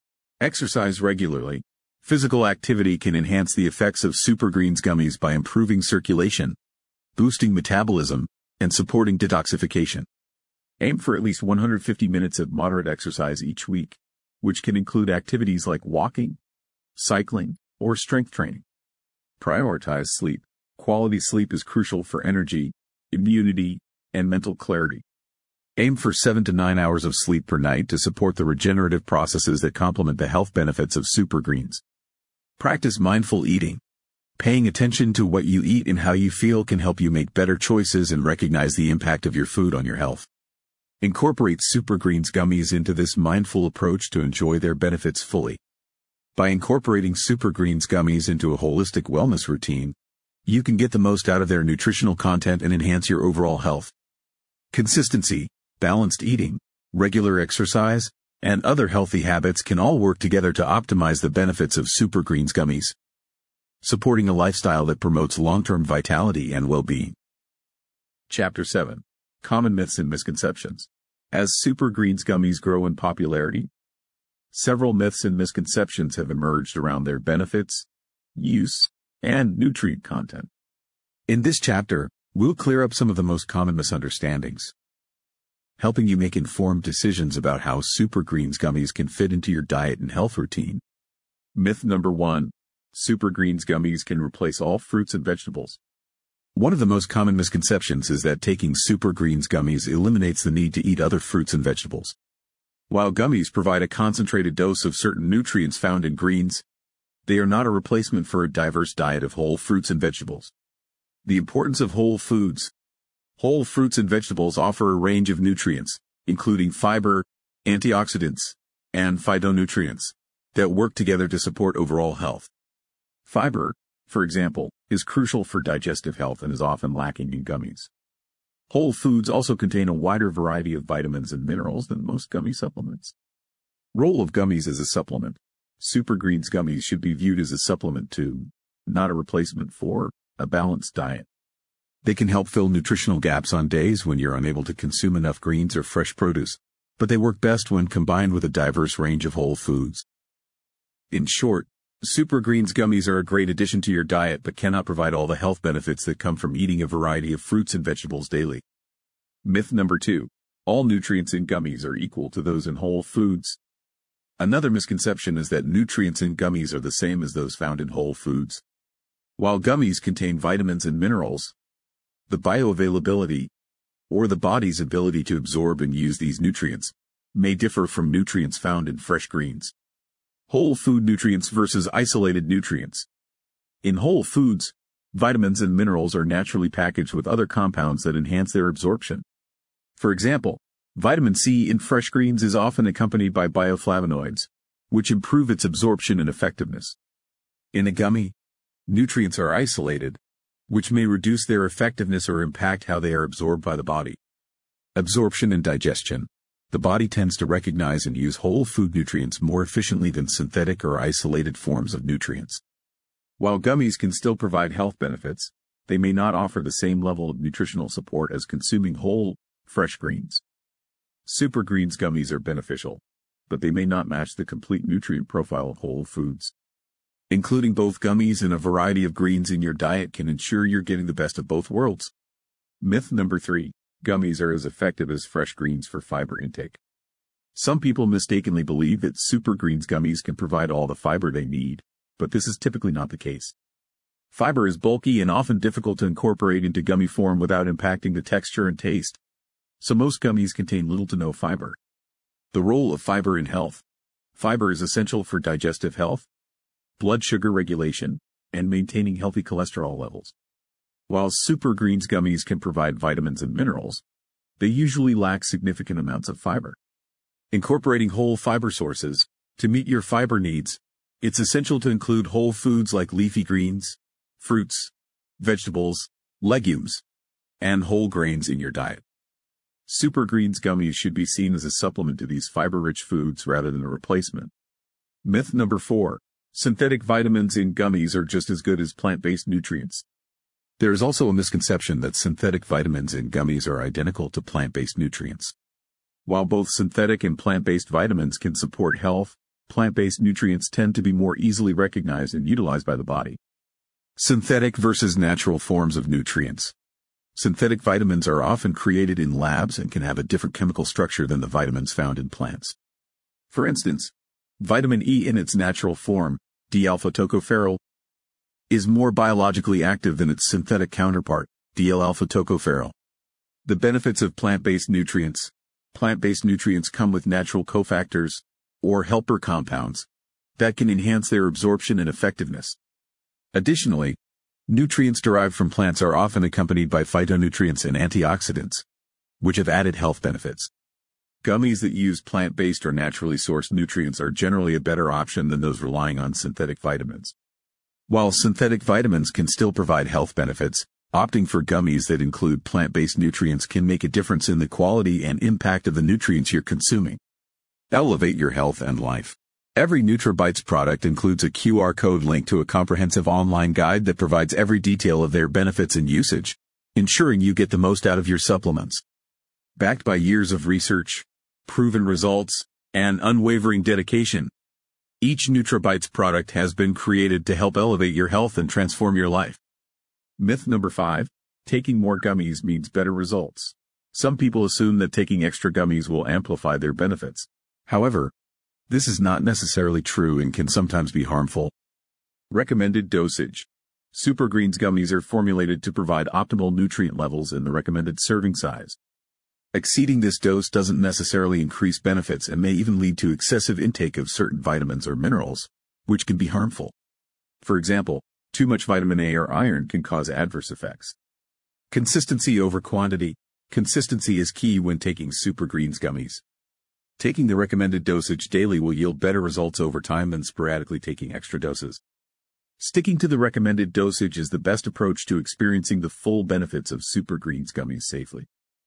Exercise regularly. Physical activity can enhance the effects of Super Greens gummies by improving circulation, boosting metabolism, and supporting detoxification. Aim for at least 150 minutes of moderate exercise each week, which can include activities like walking, cycling, or strength training. Prioritize sleep. Quality sleep is crucial for energy, immunity, and mental clarity. Aim for 7 to 9 hours of sleep per night to support the regenerative processes that complement the health benefits of Super Greens. Practice mindful eating. Paying attention to what you eat and how you feel can help you make better choices and recognize the impact of your food on your health. Incorporate Super Greens gummies into this mindful approach to enjoy their benefits fully. By incorporating Super Greens gummies into a holistic wellness routine, you can get the most out of their nutritional content and enhance your overall health. Consistency, balanced eating, regular exercise, and other healthy habits can all work together to optimize the benefits of Super Greens gummies, supporting a lifestyle that promotes long-term vitality and well-being. Chapter 7. Common Myths and Misconceptions. As Super Greens gummies grow in popularity, several myths and misconceptions have emerged around their benefits, use, and nutrient content. In this chapter, we'll clear up some of the most common misunderstandings, helping you make informed decisions about how Super Greens gummies can fit into your diet and health routine. Myth number 1. Super Greens gummies can replace all fruits and vegetables. One of the most common misconceptions is that taking Super Greens gummies eliminates the need to eat other fruits and vegetables. While gummies provide a concentrated dose of certain nutrients found in greens, they are not a replacement for a diverse diet of whole fruits and vegetables. The importance of whole foods. Whole fruits and vegetables offer a range of nutrients, including fiber, antioxidants, and phytonutrients, that work together to support overall health. Fiber, for example, is crucial for digestive health and is often lacking in gummies. Whole foods also contain a wider variety of vitamins and minerals than most gummy supplements. Role of gummies as a supplement. Super Greens gummies should be viewed as a supplement to, not a replacement for, a balanced diet. They can help fill nutritional gaps on days when you're unable to consume enough greens or fresh produce, but they work best when combined with a diverse range of whole foods. In short, Super Greens gummies are a great addition to your diet but cannot provide all the health benefits that come from eating a variety of fruits and vegetables daily. Myth number 2. All nutrients in gummies are equal to those in whole foods. Another misconception is that nutrients in gummies are the same as those found in whole foods. While gummies contain vitamins and minerals, the bioavailability, or the body's ability to absorb and use these nutrients, may differ from nutrients found in fresh greens. Whole food nutrients versus isolated nutrients. In whole foods, vitamins and minerals are naturally packaged with other compounds that enhance their absorption. For example, vitamin C in fresh greens is often accompanied by bioflavonoids, which improve its absorption and effectiveness. In a gummy, nutrients are isolated, which may reduce their effectiveness or impact how they are absorbed by the body. Absorption and digestion. The body tends to recognize and use whole food nutrients more efficiently than synthetic or isolated forms of nutrients. While gummies can still provide health benefits, they may not offer the same level of nutritional support as consuming whole, fresh greens. Super Greens gummies are beneficial, but they may not match the complete nutrient profile of whole foods. Including both gummies and a variety of greens in your diet can ensure you're getting the best of both worlds. Myth number 3. Gummies are as effective as fresh greens for fiber intake. Some people mistakenly believe that Super Greens gummies can provide all the fiber they need, but this is typically not the case. Fiber is bulky and often difficult to incorporate into gummy form without impacting the texture and taste, so most gummies contain little to no fiber. The role of fiber in health. Fiber is essential for digestive health, blood sugar regulation, and maintaining healthy cholesterol levels. While Super Greens gummies can provide vitamins and minerals, they usually lack significant amounts of fiber. Incorporating whole fiber sources. To meet your fiber needs, it's essential to include whole foods like leafy greens, fruits, vegetables, legumes, and whole grains in your diet. Super Greens gummies should be seen as a supplement to these fiber-rich foods rather than a replacement. Myth number 4. Synthetic vitamins in gummies are just as good as plant-based nutrients. There is also a misconception that synthetic vitamins in gummies are identical to plant-based nutrients. While both synthetic and plant-based vitamins can support health, plant-based nutrients tend to be more easily recognized and utilized by the body. Synthetic versus natural forms of nutrients. Synthetic vitamins are often created in labs and can have a different chemical structure than the vitamins found in plants. For instance, vitamin E in its natural form, D-alpha-tocopherol, is more biologically active than its synthetic counterpart, D-alpha-tocopherol. The benefits of plant-based nutrients. Plant-based nutrients come with natural cofactors, or helper compounds, that can enhance their absorption and effectiveness. Additionally, nutrients derived from plants are often accompanied by phytonutrients and antioxidants, which have added health benefits. Gummies that use plant-based or naturally sourced nutrients are generally a better option than those relying on synthetic vitamins. While synthetic vitamins can still provide health benefits, opting for gummies that include plant-based nutrients can make a difference in the quality and impact of the nutrients you're consuming. Elevate your health and life. Every NutraBytes product includes a QR code link to a comprehensive online guide that provides every detail of their benefits and usage, ensuring you get the most out of your supplements. Backed by years of research, proven results, and unwavering dedication, each NutraBytes product has been created to help elevate your health and transform your life. Myth number 5. Taking more gummies means better results. Some people assume that taking extra gummies will amplify their benefits. However, this is not necessarily true and can sometimes be harmful. Recommended dosage. Super Greens gummies are formulated to provide optimal nutrient levels in the recommended serving size. Exceeding this dose doesn't necessarily increase benefits and may even lead to excessive intake of certain vitamins or minerals, which can be harmful. For example, too much vitamin A or iron can cause adverse effects. Consistency over quantity. Consistency is key when taking Super Greens gummies. Taking the recommended dosage daily will yield better results over time than sporadically taking extra doses. Sticking to the recommended dosage is the best approach to experiencing the full benefits of Super Greens gummies safely.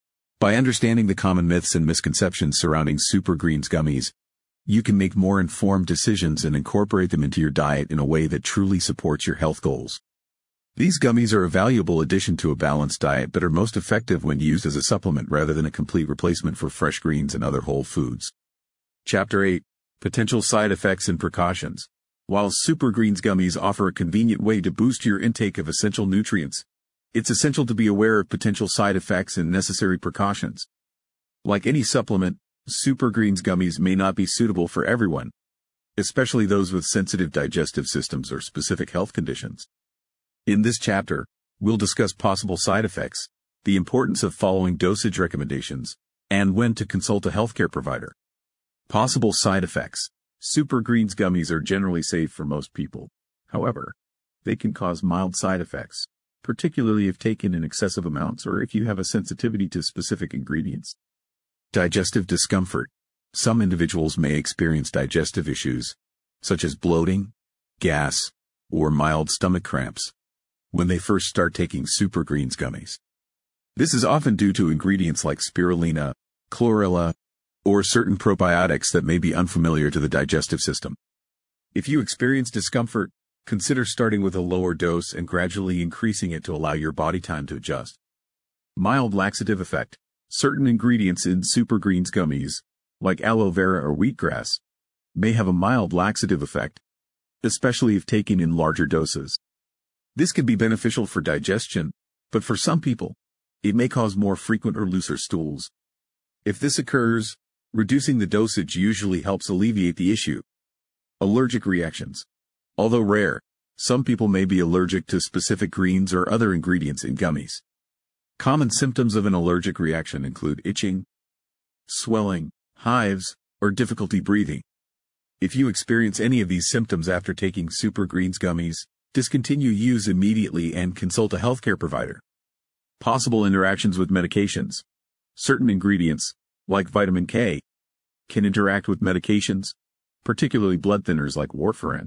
By understanding the common myths and misconceptions surrounding Super Greens gummies, you can make more informed decisions and incorporate them into your diet in a way that truly supports your health goals. These gummies are a valuable addition to a balanced diet but are most effective when used as a supplement rather than a complete replacement for fresh greens and other whole foods. Chapter 8. Potential Side Effects and Precautions. While Super Greens gummies offer a convenient way to boost your intake of essential nutrients, it's essential to be aware of potential side effects and necessary precautions. Like any supplement, Super Greens gummies may not be suitable for everyone, especially those with sensitive digestive systems or specific health conditions. In this chapter, we'll discuss possible side effects, the importance of following dosage recommendations, and when to consult a healthcare provider. Possible side effects. Super Greens gummies are generally safe for most people. However, they can cause mild side effects, particularly if taken in excessive amounts or if you have a sensitivity to specific ingredients. Digestive discomfort. Some individuals may experience digestive issues, such as bloating, gas, or mild stomach cramps, when they first start taking Super Greens gummies. This is often due to ingredients like spirulina, chlorella, or certain probiotics that may be unfamiliar to the digestive system. If you experience discomfort, consider starting with a lower dose and gradually increasing it to allow your body time to adjust. Mild laxative effect. Certain ingredients in Super Greens gummies, like aloe vera or wheatgrass, may have a mild laxative effect, especially if taken in larger doses. This can be beneficial for digestion, but for some people, it may cause more frequent or looser stools. If this occurs, reducing the dosage usually helps alleviate the issue. Allergic reactions. Although rare, some people may be allergic to specific greens or other ingredients in gummies. Common symptoms of an allergic reaction include itching, swelling, hives, or difficulty breathing. If you experience any of these symptoms after taking Super Greens gummies, discontinue use immediately and consult a healthcare provider. Possible interactions with medications. Certain ingredients, like vitamin K, can interact with medications, particularly blood thinners like warfarin.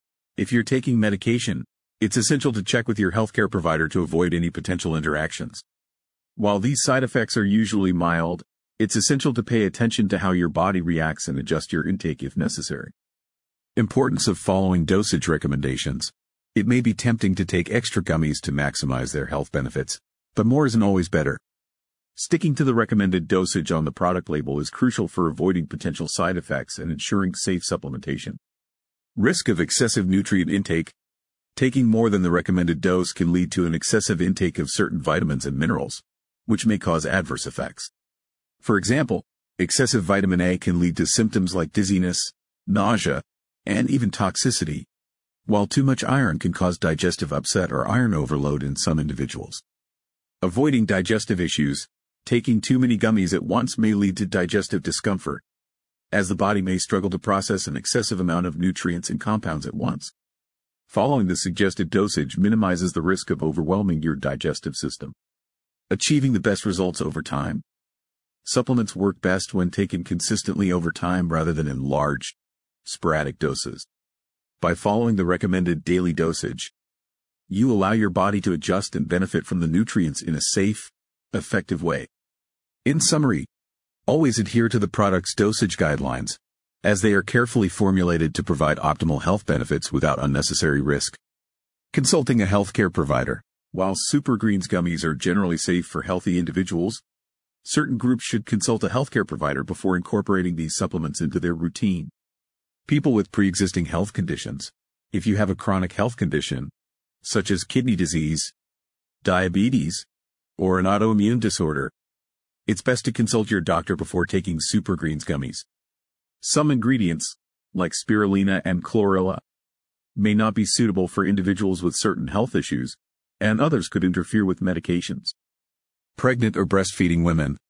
If you're taking medication, it's essential to check with your healthcare provider to avoid any potential interactions. While these side effects are usually mild, it's essential to pay attention to how your body reacts and adjust your intake if necessary. Importance of following dosage recommendations. It may be tempting to take extra gummies to maximize their health benefits, but more isn't always better. Sticking to the recommended dosage on the product label is crucial for avoiding potential side effects and ensuring safe supplementation. Risk of excessive nutrient intake. Taking more than the recommended dose can lead to an excessive intake of certain vitamins and minerals, which may cause adverse effects. For example, excessive vitamin A can lead to symptoms like dizziness, nausea, and even toxicity, while too much iron can cause digestive upset or iron overload in some individuals. Avoiding digestive issues. Taking too many gummies at once may lead to digestive discomfort, as the body may struggle to process an excessive amount of nutrients and compounds at once. Following the suggested dosage minimizes the risk of overwhelming your digestive system. Achieving the best results over time. Supplements work best when taken consistently over time rather than in large, sporadic doses. By following the recommended daily dosage, you allow your body to adjust and benefit from the nutrients in a safe, effective way. In summary, always adhere to the product's dosage guidelines, as they are carefully formulated to provide optimal health benefits without unnecessary risk. Consulting a healthcare provider. While Super Greens gummies are generally safe for healthy individuals, certain groups should consult a healthcare provider before incorporating these supplements into their routine. People with pre-existing health conditions. If you have a chronic health condition, such as kidney disease, diabetes, or an autoimmune disorder, it's best to consult your doctor before taking Super Greens gummies. Some ingredients, like spirulina and chlorella, may not be suitable for individuals with certain health issues, and others could interfere with medications. Pregnant or breastfeeding women.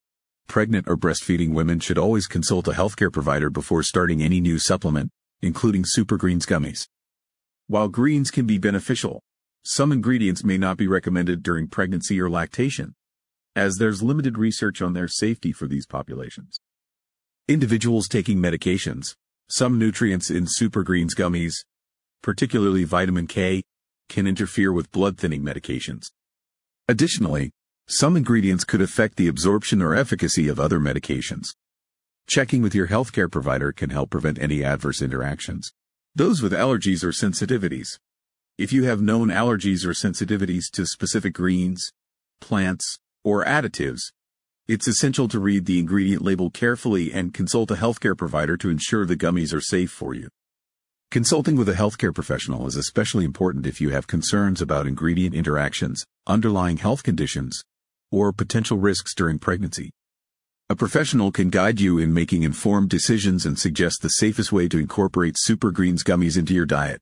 Pregnant or breastfeeding women should always consult a healthcare provider before starting any new supplement, including Super Greens gummies. While greens can be beneficial, some ingredients may not be recommended during pregnancy or lactation, as there's limited research on their safety for these populations. Individuals taking medications. Some nutrients in Super Greens gummies, particularly vitamin K, can interfere with blood-thinning medications. Additionally, some ingredients could affect the absorption or efficacy of other medications. Checking with your healthcare provider can help prevent any adverse interactions. Those with allergies or sensitivities. If you have known allergies or sensitivities to specific greens, plants, or additives, it's essential to read the ingredient label carefully and consult a healthcare provider to ensure the gummies are safe for you. Consulting with a healthcare professional is especially important if you have concerns about ingredient interactions, underlying health conditions, or potential risks during pregnancy. A professional can guide you in making informed decisions and suggest the safest way to incorporate Super Greens gummies into your diet.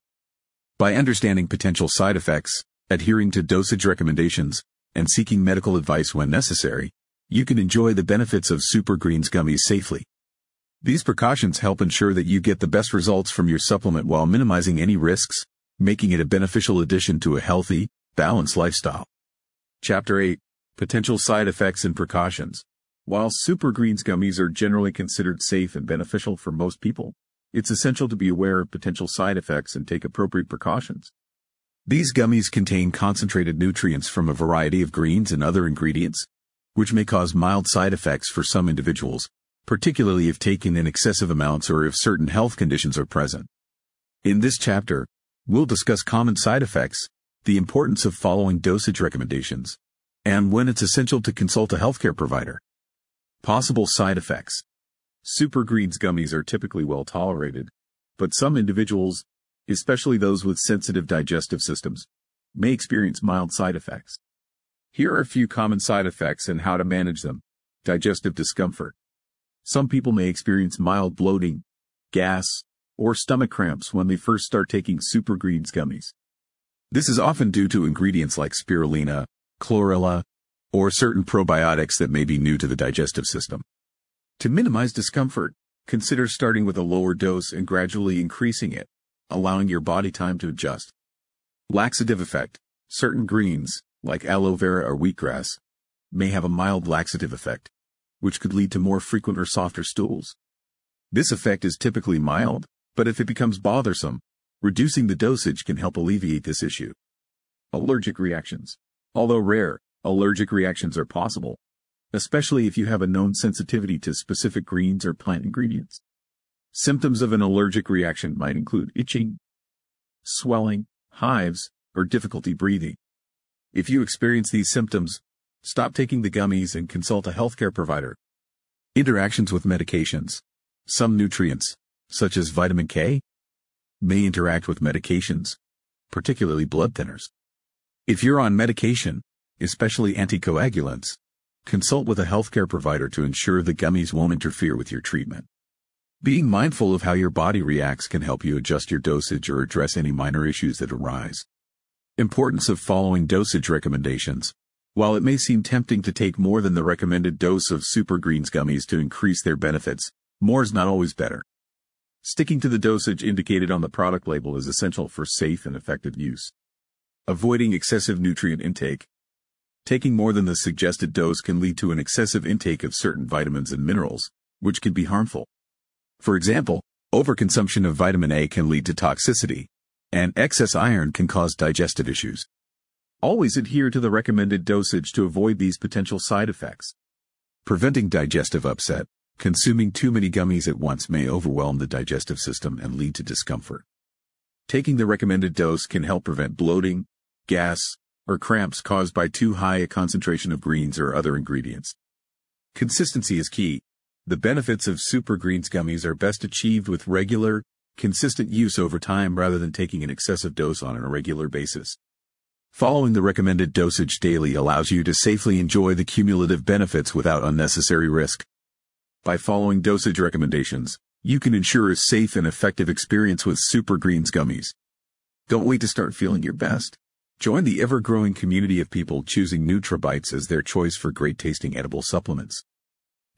By understanding potential side effects, adhering to dosage recommendations, and seeking medical advice when necessary, you can enjoy the benefits of Super Greens gummies safely. These precautions help ensure that you get the best results from your supplement while minimizing any risks, making it a beneficial addition to a healthy, balanced lifestyle. Chapter 8. Potential side effects and precautions. While Super Greens gummies are generally considered safe and beneficial for most people, it's essential to be aware of potential side effects and take appropriate precautions. These gummies contain concentrated nutrients from a variety of greens and other ingredients, which may cause mild side effects for some individuals, particularly if taken in excessive amounts or if certain health conditions are present. In this chapter, we'll discuss common side effects, the importance of following dosage recommendations, and when it's essential to consult a healthcare provider. Possible side effects. Super Greens gummies are typically well tolerated, but some individuals, especially those with sensitive digestive systems, may experience mild side effects. Here are a few common side effects and how to manage them. Digestive discomfort. Some people may experience mild bloating, gas, or stomach cramps when they first start taking Super Greens gummies. This is often due to ingredients like spirulina, chlorella, or certain probiotics that may be new to the digestive system. To minimize discomfort, consider starting with a lower dose and gradually increasing it, allowing your body time to adjust. Laxative effect. Certain greens, like aloe vera or wheatgrass, may have a mild laxative effect, which could lead to more frequent or softer stools. This effect is typically mild, but if it becomes bothersome, reducing the dosage can help alleviate this issue. Allergic reactions. Although rare, allergic reactions are possible, especially if you have a known sensitivity to specific greens or plant ingredients. Symptoms of an allergic reaction might include itching, swelling, hives, or difficulty breathing. If you experience these symptoms, stop taking the gummies and consult a healthcare provider. Interactions with medications. Some nutrients, such as vitamin K, may interact with medications, particularly blood thinners. If you're on medication, especially anticoagulants, consult with a healthcare provider to ensure the gummies won't interfere with your treatment. Being mindful of how your body reacts can help you adjust your dosage or address any minor issues that arise. Importance of following dosage recommendations. While it may seem tempting to take more than the recommended dose of Super Greens gummies to increase their benefits, more is not always better. Sticking to the dosage indicated on the product label is essential for safe and effective use. Avoiding excessive nutrient intake. Taking more than the suggested dose can lead to an excessive intake of certain vitamins and minerals, which can be harmful. For example, overconsumption of vitamin A can lead to toxicity, and excess iron can cause digestive issues. Always adhere to the recommended dosage to avoid these potential side effects. Preventing digestive upset. Consuming too many gummies at once may overwhelm the digestive system and lead to discomfort. Taking the recommended dose can help prevent bloating, gas, or cramps caused by too high a concentration of greens or other ingredients. Consistency is key. The benefits of Super Greens gummies are best achieved with regular, consistent use over time rather than taking an excessive dose on a regular basis. Following the recommended dosage daily allows you to safely enjoy the cumulative benefits without unnecessary risk. By following dosage recommendations, you can ensure a safe and effective experience with Super Greens gummies. Don't wait to start feeling your best. Join the ever-growing community of people choosing NutraBytes as their choice for great-tasting edible supplements.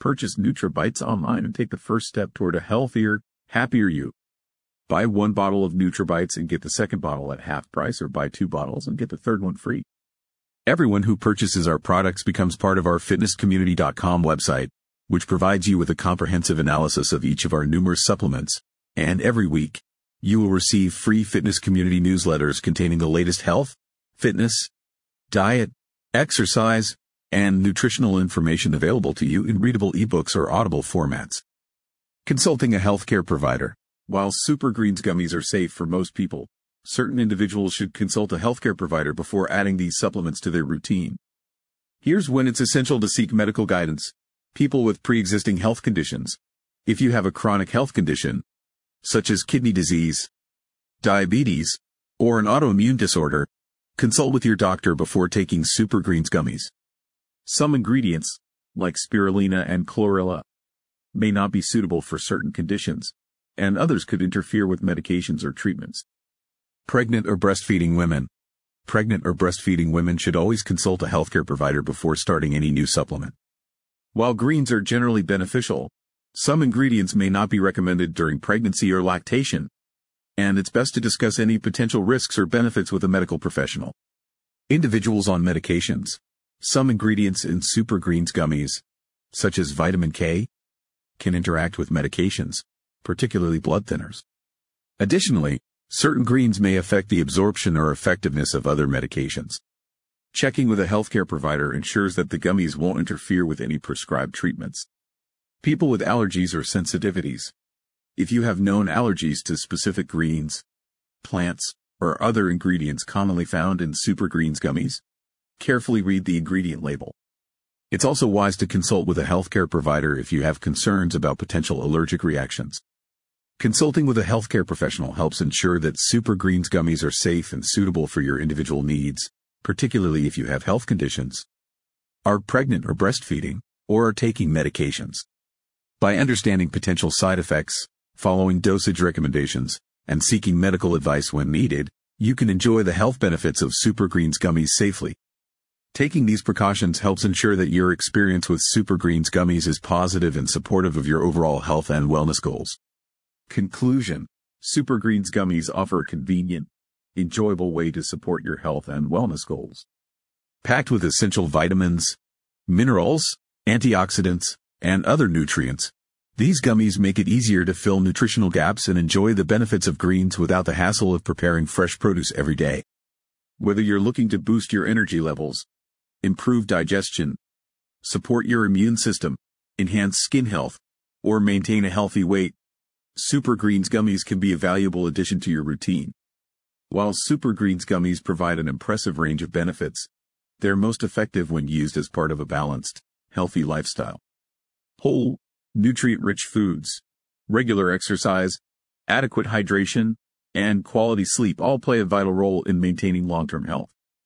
Purchase NutraBytes online and take the first step toward a healthier, happier you. Buy 1 bottle of NutraBytes and get the second bottle at half price, or buy 2 bottles and get the third one free. Everyone who purchases our products becomes part of our fitnesscommunity.com website, which provides you with a comprehensive analysis of each of our numerous supplements. And every week, you will receive free Fitness Community newsletters containing the latest health, fitness, diet, exercise, and nutritional information available to you in readable ebooks or audible formats. Consulting a healthcare provider. While Super Greens gummies are safe for most people, certain individuals should consult a healthcare provider before adding these supplements to their routine. Here's when it's essential to seek medical guidance. People with pre-existing health conditions. If you have a chronic health condition, such as kidney disease, diabetes, or an autoimmune disorder, consult with your doctor before taking Super Greens gummies. Some ingredients, like spirulina and chlorella, may not be suitable for certain conditions, and others could interfere with medications or treatments. Pregnant or breastfeeding women. Pregnant or breastfeeding women should always consult a healthcare provider before starting any new supplement. While greens are generally beneficial, some ingredients may not be recommended during pregnancy or lactation, and it's best to discuss any potential risks or benefits with a medical professional. Individuals on medications. Some ingredients in Super Greens gummies, such as vitamin K, can interact with medications, particularly blood thinners. Additionally, certain greens may affect the absorption or effectiveness of other medications. Checking with a healthcare provider ensures that the gummies won't interfere with any prescribed treatments. People with allergies or sensitivities. If you have known allergies to specific greens, plants, or other ingredients commonly found in Super Greens gummies, carefully read the ingredient label. It's also wise to consult with a healthcare provider if you have concerns about potential allergic reactions. Consulting with a healthcare professional helps ensure that Super Greens gummies are safe and suitable for your individual needs, particularly if you have health conditions, are pregnant or breastfeeding, or are taking medications. By understanding potential side effects, following dosage recommendations, and seeking medical advice when needed, you can enjoy the health benefits of Super Greens gummies safely. Taking these precautions helps ensure that your experience with Super Greens gummies is positive and supportive of your overall health and wellness goals. Conclusion. Super Greens gummies offer a convenient, enjoyable way to support your health and wellness goals. Packed with essential vitamins, minerals, antioxidants, and other nutrients, these gummies make it easier to fill nutritional gaps and enjoy the benefits of greens without the hassle of preparing fresh produce every day. Whether you're looking to boost your energy levels, improve digestion, support your immune system, enhance skin health, or maintain a healthy weight, Super Greens gummies can be a valuable addition to your routine. While Super Greens gummies provide an impressive range of benefits, they're most effective when used as part of a balanced, healthy lifestyle. Whole, nutrient-rich foods, regular exercise, adequate hydration, and quality sleep all play a vital role in maintaining long-term health.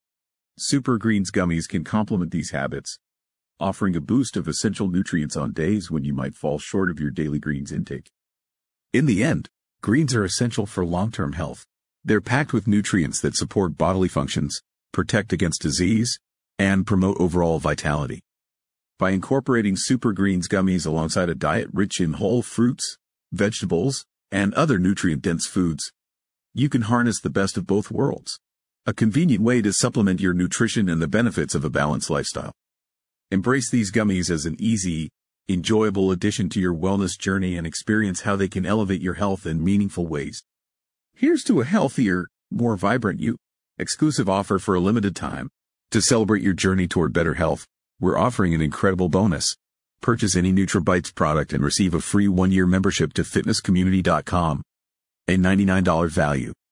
Super Greens gummies can complement these habits, offering a boost of essential nutrients on days when you might fall short of your daily greens intake. In the end, greens are essential for long-term health. They're packed with nutrients that support bodily functions, protect against disease, and promote overall vitality. By incorporating Super Greens gummies alongside a diet rich in whole fruits, vegetables, and other nutrient-dense foods, you can harness the best of both worlds. A convenient way to supplement your nutrition and the benefits of a balanced lifestyle. Embrace these gummies as an easy, enjoyable addition to your wellness journey and experience how they can elevate your health in meaningful ways. Here's to a healthier, more vibrant you. Exclusive offer for a limited time. To celebrate your journey toward better health, we're offering an incredible bonus. Purchase any NutraBytes product and receive a free 1-year membership to fitnesscommunity.com. A $99 value.